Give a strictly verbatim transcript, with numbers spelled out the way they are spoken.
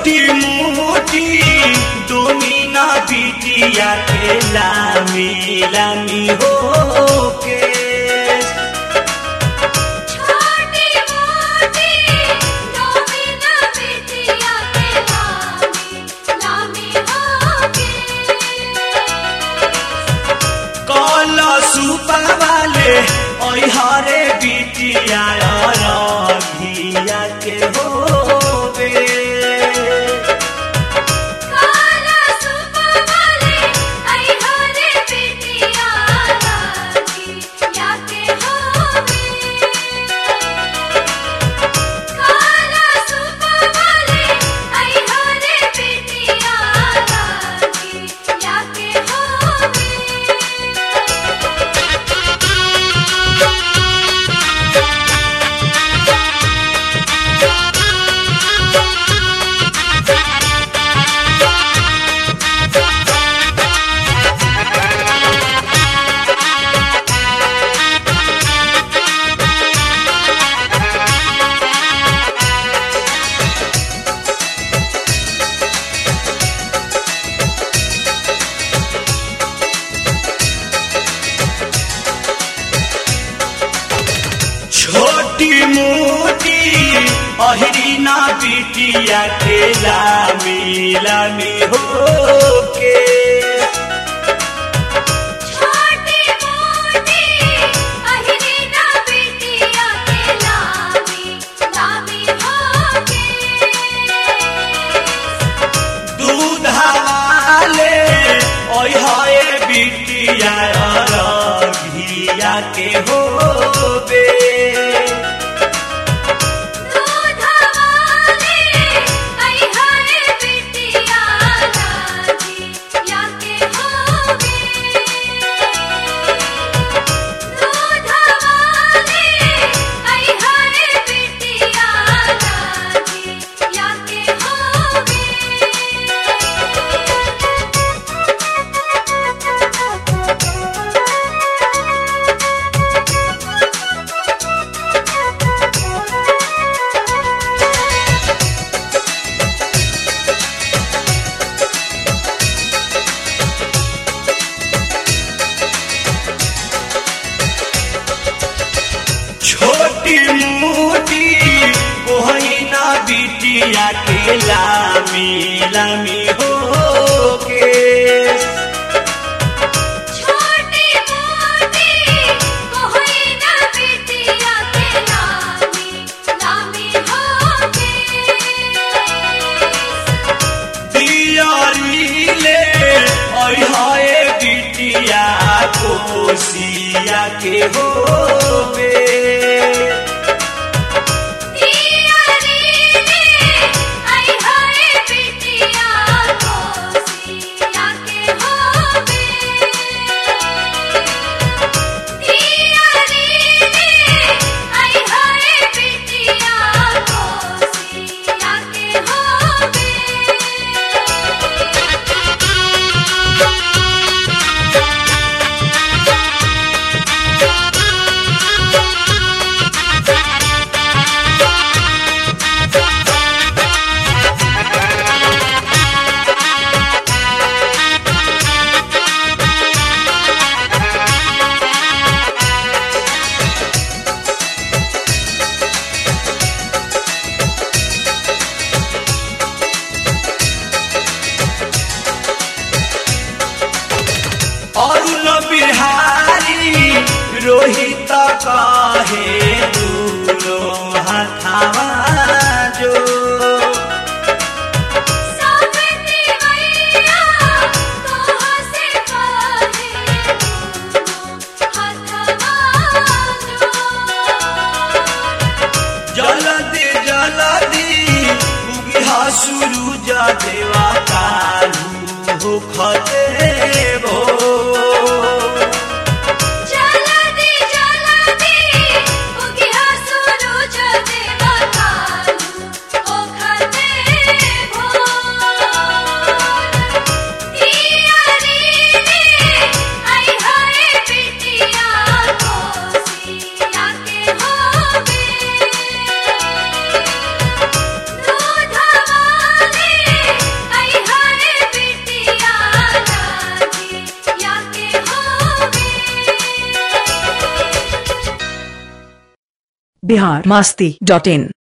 छोटी मोटी डोमिना बिटिया के लामी लामी हो के छोटी मोटी डोमिना बिटिया के लामी लामी हो के कला सुपा वाले ओई हरे बिटिया घिया के होवे काला सुपा वाले आई हरे बिटिया घिया के होवे काला सुपा वाले आई हरे बिटिया घिया के होवे छोटी मोटी अहिरी ना बिटिया के लामी लामी हो के छोटी मोटी अहिरी ना बिटिया के लामी लामी हो के दूध वाले ओई हरे बिटिया घिया के होवे दूध वाले आई हरे बिटिया घिया के होवे दूध वाले आई हरे बिटिया घिया के होवे छोटी मोटी कोई ना बिटिया के लामी लामी हो के छोटी मोटी कोई ना बिटिया के लामी लामी हो के दियारी ले ओई हाय बिटिया कोसिया के होवे दियारी ले आई हरे बिटिया कोसिया के होवे दियारी ले आई हरे बिटिया कोसिया के होवे अरुण बिहारी रोहित कहे दूलो हाथावा जो सावित्री मैया तोह से कहे हाथवा जल्दी जल्दी उगिहा सूरज देवा कालू हो खते भो जल्दी जल्दी उगिहा सूरज देवा कालू हो खते भोर दियारी ले आई हरे बिटिया कोसिया के होवे दूध वाले बिहार मस्ती डॉट इन।